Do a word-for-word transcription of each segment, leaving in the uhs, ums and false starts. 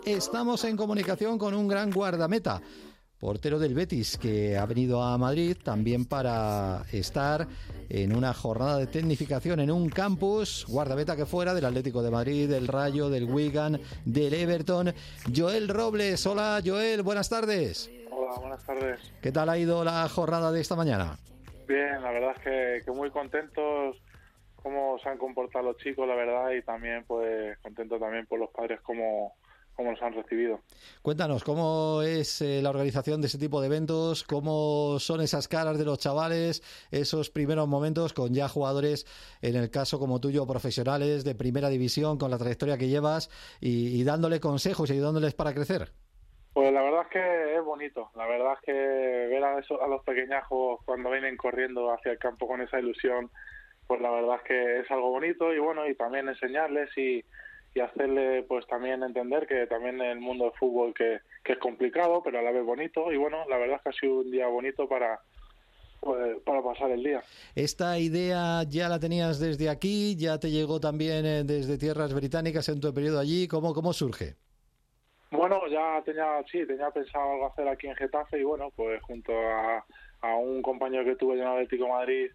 Estamos en comunicación con un gran guardameta, portero del Betis, que ha venido a Madrid también para estar en una jornada de tecnificación en un campus, guardameta que fuera del Atlético de Madrid, del Rayo, del Wigan, del Everton. Joel Robles. Hola, Joel, buenas tardes. Hola, buenas tardes. ¿Qué tal ha ido la jornada de esta mañana? Bien, la verdad es que, que muy contentos cómo se han comportado los chicos, la verdad, y también pues contento también por los padres cómo, cómo los han recibido. Cuéntanos, ¿cómo es eh, la organización de ese tipo de eventos? ¿Cómo son esas caras de los chavales, esos primeros momentos con ya jugadores, en el caso como tuyo, profesionales de primera división, con la trayectoria que llevas y, y dándole consejos y ayudándoles para crecer? Pues la verdad es que es bonito, la verdad es que ver a, eso, a los pequeñajos cuando vienen corriendo hacia el campo con esa ilusión, pues la verdad es que es algo bonito y bueno, y también enseñarles y, y hacerle pues también entender que también en el mundo del fútbol que, que es complicado, pero a la vez bonito, y bueno, la verdad es que ha sido un día bonito para, pues, para pasar el día. ¿Esta idea ya la tenías desde aquí? ¿Ya te llegó también eh, desde tierras británicas en tu periodo allí? ¿Cómo, cómo surge? Bueno, ya tenía, sí, tenía pensado algo hacer aquí en Getafe y bueno, pues junto a, a un compañero que tuve en el Atlético de Madrid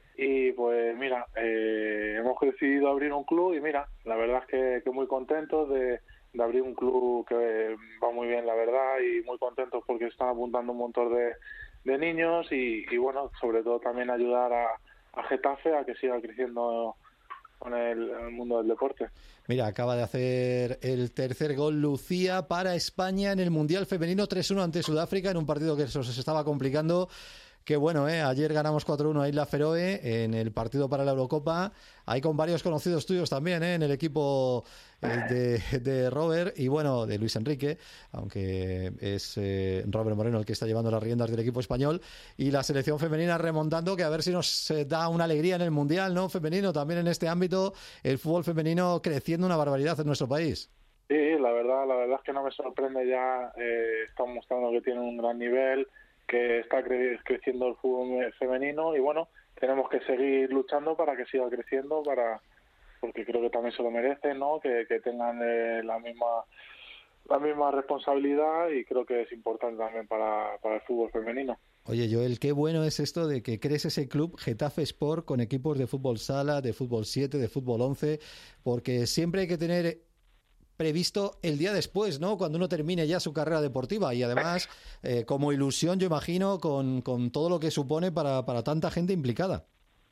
y pues mira, eh, hemos decidido abrir un club y mira, la verdad es que, que muy contentos de, de abrir un club que va muy bien, la verdad, y muy contentos porque están apuntando un montón de, de niños y, y bueno, sobre todo también ayudar a, a Getafe a que siga creciendo con el, el mundo del deporte. Mira, acaba de hacer el tercer gol Lucía para España en el Mundial Femenino tres uno ante Sudáfrica en un partido que se os estaba complicando. Qué bueno, ¿eh? Ayer ganamos cuatro uno a Isla Feroe en el partido para la Eurocopa. Hay con varios conocidos tuyos también, ¿eh? En el equipo eh, de, de Robert y bueno, de Luis Enrique, aunque es eh, Robert Moreno el que está llevando las riendas del equipo español. Y la selección femenina remontando, que a ver si nos eh, da una alegría en el Mundial, ¿no? Femenino, también en este ámbito, el fútbol femenino creciendo una barbaridad en nuestro país. Sí, la verdad, la verdad es que no me sorprende ya. Eh, están mostrando que tienen un gran nivel, que está cre- creciendo el fútbol femenino y bueno, tenemos que seguir luchando para que siga creciendo, para porque creo que también se lo merecen, ¿no? Que, que tengan eh, la misma la misma responsabilidad y creo que es importante también para, para el fútbol femenino. Oye, Joel, qué bueno es esto de que crees ese club Getafe Sport con equipos de fútbol sala, de fútbol siete, de fútbol once, porque siempre hay que tener previsto el día después, ¿no? Cuando uno termine ya su carrera deportiva y además eh, como ilusión, yo imagino, con, con todo lo que supone para, para tanta gente implicada.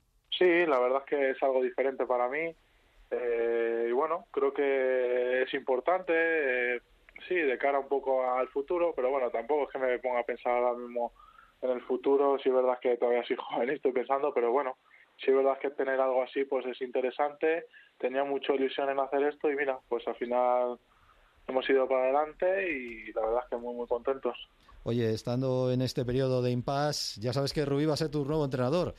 Sí, la verdad es que es algo diferente para mí eh, y bueno, creo que es importante, eh, sí, de cara un poco al futuro, pero bueno, tampoco es que me ponga a pensar ahora mismo en el futuro, sí es verdad que todavía soy joven y estoy pensando, pero bueno, sí es verdad que tener algo así pues es interesante. Tenía mucha ilusión en hacer esto y mira, pues al final hemos ido para adelante y la verdad es que muy muy contentos. Oye, estando en este periodo de impasse, ya sabes que Rubí va a ser tu nuevo entrenador.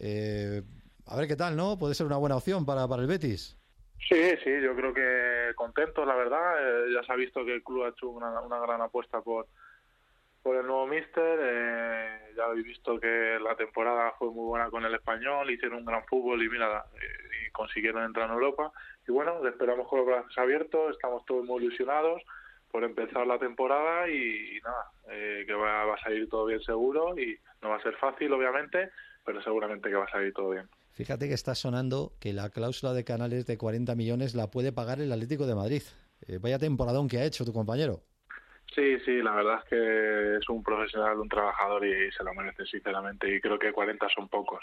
Eh, a ver qué tal, ¿no? Puede ser una buena opción para, para el Betis. Sí, sí, yo creo que contento, la verdad. Eh, ya se ha visto que el club ha hecho una, una gran apuesta por por el nuevo míster. Eh, ya habéis visto que la temporada fue muy buena con el Español, hicieron un gran fútbol y mira, eh, y consiguieron entrar en Europa. Y bueno, esperamos con los brazos abiertos, estamos todos muy ilusionados por empezar la temporada y, y nada, eh, que va, va a salir todo bien seguro y no va a ser fácil obviamente, pero seguramente que va a salir todo bien. Fíjate que está sonando que la cláusula de Canales de cuarenta millones la puede pagar el Atlético de Madrid. Eh, vaya temporadón que ha hecho tu compañero. Sí, sí, la verdad es que es un profesional, un trabajador y se lo merece sinceramente y creo que cuarenta son pocos.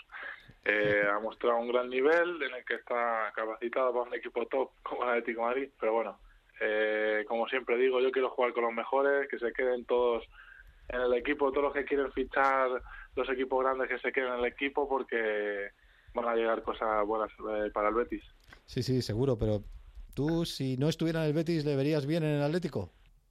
Eh, ha mostrado un gran nivel en el que está capacitado para un equipo top como el Atlético de Madrid, pero bueno, eh, como siempre digo, yo quiero jugar con los mejores, que se queden todos en el equipo, todos los que quieren fichar los equipos grandes que se queden en el equipo porque van a llegar cosas buenas eh, para el Betis. Sí, sí, seguro, pero tú si no estuviera en el Betis, ¿le verías bien en el Atlético?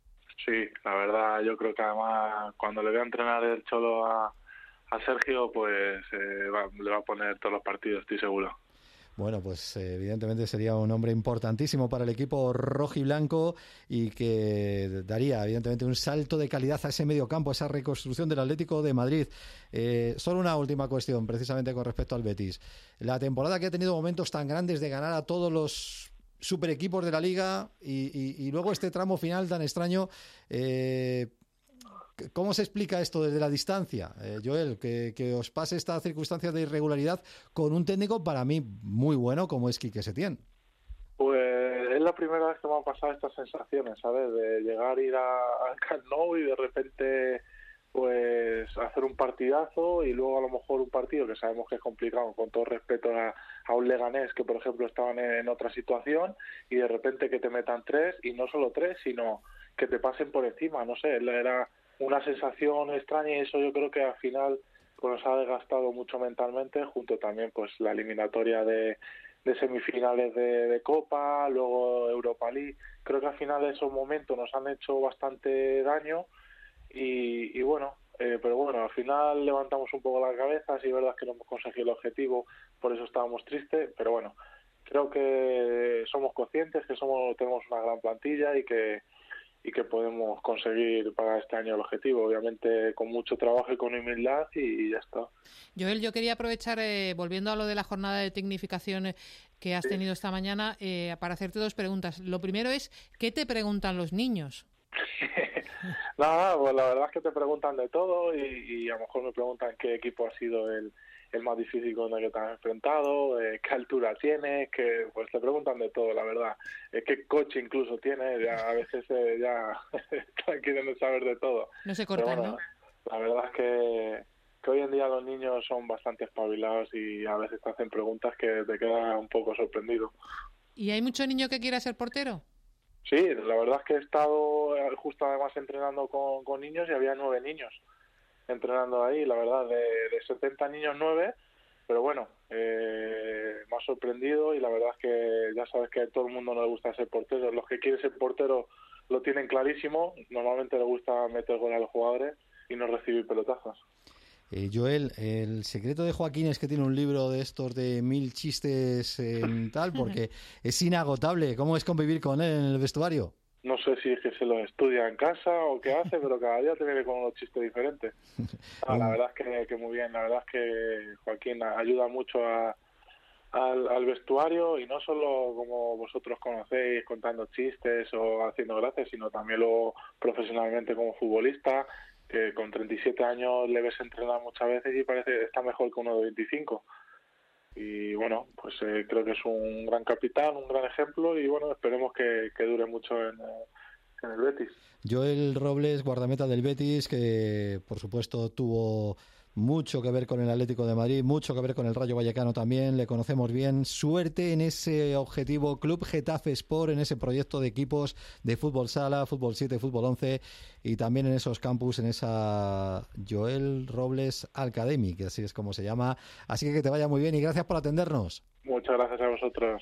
Sí, la verdad, yo creo que además cuando le vea entrenar el Cholo a, a Sergio, pues eh, va, le va a poner todos los partidos, estoy seguro. Bueno, pues eh, evidentemente sería un hombre importantísimo para el equipo rojiblanco y que daría evidentemente un salto de calidad a ese mediocampo, a esa reconstrucción del Atlético de Madrid. Eh, solo una última cuestión, precisamente con respecto al Betis. La temporada que ha tenido momentos tan grandes de ganar a todos los super equipos de la Liga y, y, y luego este tramo final tan extraño. Eh, ¿Cómo se explica esto desde la distancia, eh, Joel? Que, que os pase esta circunstancia de irregularidad con un técnico para mí muy bueno como es Quique Setién. Pues es la primera vez que me han pasado estas sensaciones, ¿sabes? De llegar, ir a, al Camp Nou y de repente pues hacer un partidazo y luego a lo mejor un partido que sabemos que es complicado, con todo respeto a, a un Leganés que por ejemplo estaban en, en otra situación, y de repente que te metan tres, y no solo tres, sino que te pasen por encima, no sé, era una sensación extraña, y eso yo creo que al final pues nos ha desgastado mucho mentalmente, junto también pues la eliminatoria de, de semifinales de, de Copa, luego Europa League. Creo que al final esos momentos nos han hecho bastante daño y, y bueno, eh, pero bueno, al final levantamos un poco las cabezas y es verdad que no hemos conseguido el objetivo, por eso estábamos tristes, pero bueno, creo que somos conscientes que somos tenemos una gran plantilla y que y que podemos conseguir para este año el objetivo, obviamente con mucho trabajo y con humildad, y, y ya está. Joel, yo quería aprovechar, eh, volviendo a lo de la jornada de tecnificación que has sí. tenido esta mañana, eh, para hacerte dos preguntas. Lo primero es, ¿qué te preguntan los niños? Nada, pues la verdad es que te preguntan de todo y, y a lo mejor me preguntan qué equipo ha sido el, el más difícil con el que te has enfrentado, eh, qué altura tienes, que pues te preguntan de todo, la verdad, eh, qué coche incluso tienes, ya a veces eh, ya quieren saber de todo. No se cortan, bueno, ¿no? La verdad es que, que hoy en día los niños son bastante espabilados y a veces te hacen preguntas que te quedas un poco sorprendido. ¿Y hay mucho niño que quiera ser portero? Sí, la verdad es que he estado justo además entrenando con, con niños y había nueve niños entrenando ahí, la verdad, de, de setenta niños, nueve, pero bueno, eh, me ha sorprendido y la verdad es que ya sabes que a todo el mundo no le gusta ser portero. Los que quieren ser portero lo tienen clarísimo, normalmente les gusta meter gol a los jugadores y no recibir pelotazos. Eh, Joel, el secreto de Joaquín es que tiene un libro de estos de mil chistes en tal, porque es inagotable. ¿Cómo es convivir con él en el vestuario? No sé si es que se los estudia en casa o qué hace, pero cada día te viene con unos chistes diferentes. Ah, la verdad es que, que muy bien, la verdad es que Joaquín ayuda mucho a, al, al vestuario, y no solo como vosotros conocéis contando chistes o haciendo gracias, sino también luego profesionalmente como futbolista, que con treinta y siete años le ves entrenar muchas veces y parece que está mejor que uno de veinticinco. Y bueno, pues eh, creo que es un gran capitán, un gran ejemplo, y bueno, esperemos que, que dure mucho en, en el Betis. Joel Robles, guardameta del Betis, que por supuesto tuvo mucho que ver con el Atlético de Madrid, mucho que ver con el Rayo Vallecano también, le conocemos bien. Suerte en ese objetivo Club Getafe Sport, en ese proyecto de equipos de fútbol sala, fútbol siete, fútbol once, y también en esos campus, en esa Joel Robles Academy, que así es como se llama. Así que que te vaya muy bien y gracias por atendernos. Muchas gracias a vosotros.